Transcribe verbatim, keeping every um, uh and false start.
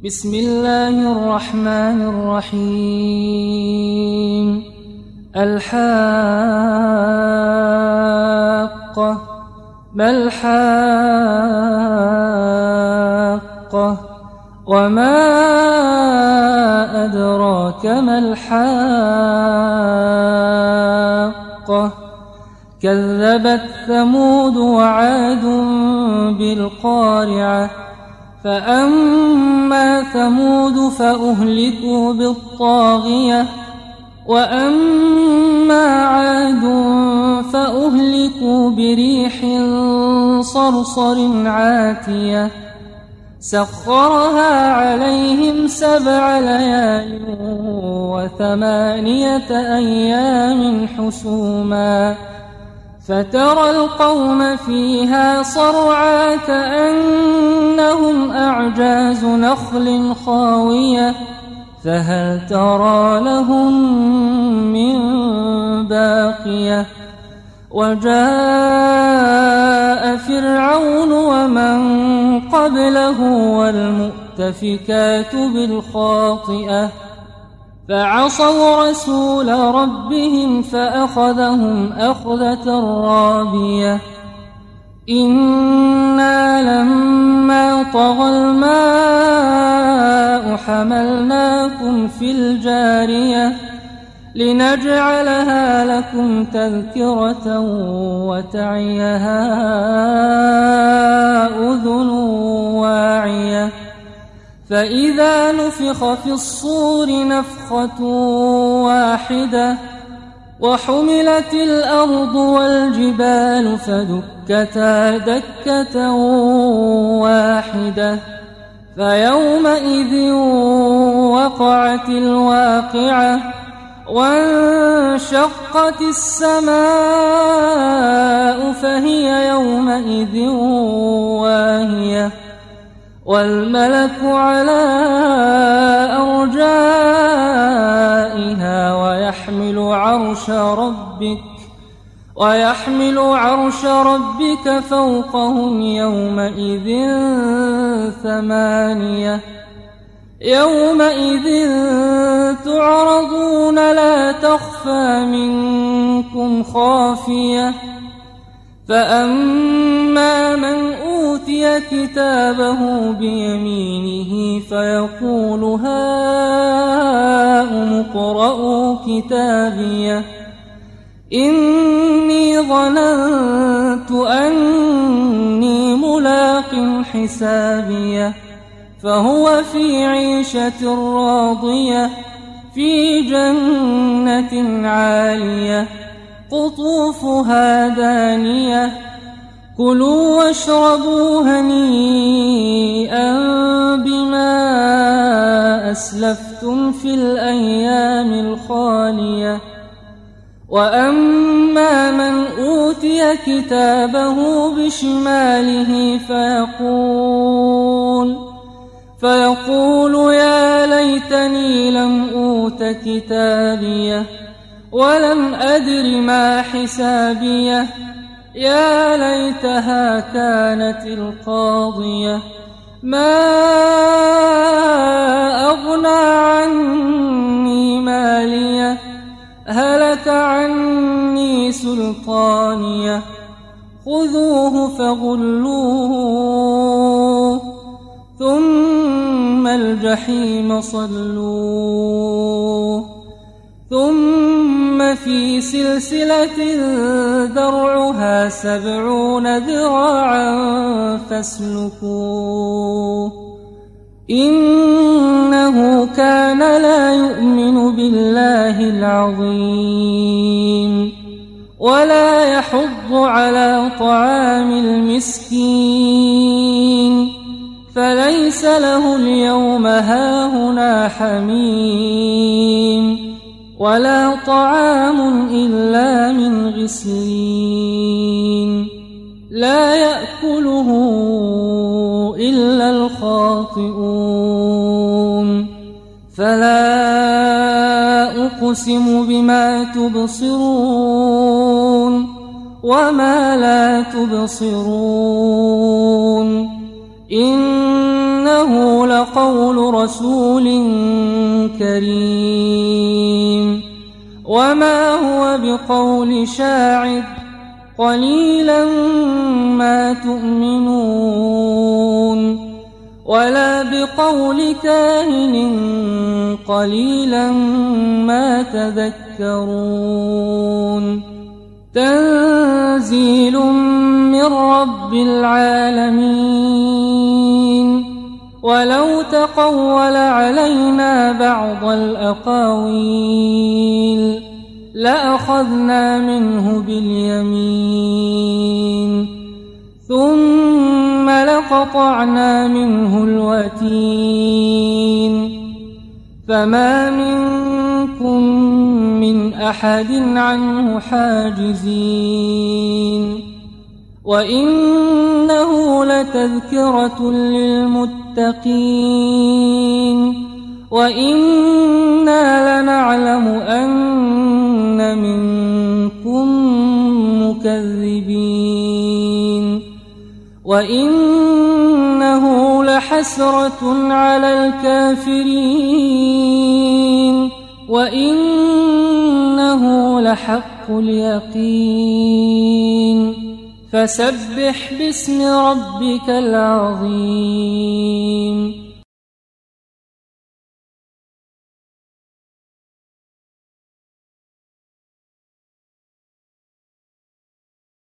بسم الله الرحمن الرحيم. الحاقة ما الحاقة وما أدراك ما الحاقة كذبت ثمود وعاد بالقارعة فأما ثمود فأهلكوا بالطاغية وأما عاد فأهلكوا بريح صرصر عاتية سخرها عليهم سبع ليال وثمانية أيام حسوما فترى القوم فيها صرعى كأنهم أعجاز نخل خاوية فهل ترى لهم من باقية وجاء فرعون ومن قبله والمؤتفكات بالخاطئة فعصوا رسول ربهم فأخذهم أخذة رابية إنا لما طغى الماء حملناكم في الجارية لنجعلها لكم تذكرة وتعيها أذن واعية فإذا نفخ في الصور نفخة واحدة وحملت الأرض والجبال فدكتا دكة واحدة فيومئذ وقعت الواقعة وانشقت السماء فهي يومئذ واهية والملك على أرجائها ويحمل عرش ربك ويحمل عرش ربك فوقهم يومئذ ثمانية يومئذ تعرضون لا تخفى منكم خافية فأما من أوتي كتابه بيمينه فيقول هاؤم اقرءوا كتابيه إني ظننت أني ملاق حسابيه فهو في عيشة راضية في جنة عالية قطوفها دانية كلوا واشربوا هنيئا بما أسلفتم في الأيام الخالية وأما من أوتي كتابه بشماله فيقول فيقول يا ليتني لم أوت كتابيه ولم أدر ما حسابيه يا ليتها كانت القاضية ما أغنى عني ماليه هلك عني سلطانيه خذوه فغلوه ثم الجحيم صلوه ثم في سلسلة ذرعها سبعون ذراعا فاسلكوه إنه كان لا يؤمن بالله العظيم ولا يحض على طعام المسكين فليس له اليوم هاهنا حميم ولا طعام إلا من غسلين لا يأكله إلا الخاطئون فلا أقسم بما تبصرون وما لا تبصرون إنه لقول رسول كريم وما هو بقول شاعر قليلا ما تؤمنون ولا بقول كاهن قليلا ما تذكرون تنزيل من رب العالمين ولو تقول علينا بعض الأقاويل لأخذنا منه باليمين ثم لقطعنا منه الوتين فما منكم من أحد عنه حاجزين وإنه لتذكرة للمتقين وإنا لنعلم أن منكم مكذبين وإنه لحسرة على الكافرين وإنه لحق اليقين فسبح باسم ربك العظيم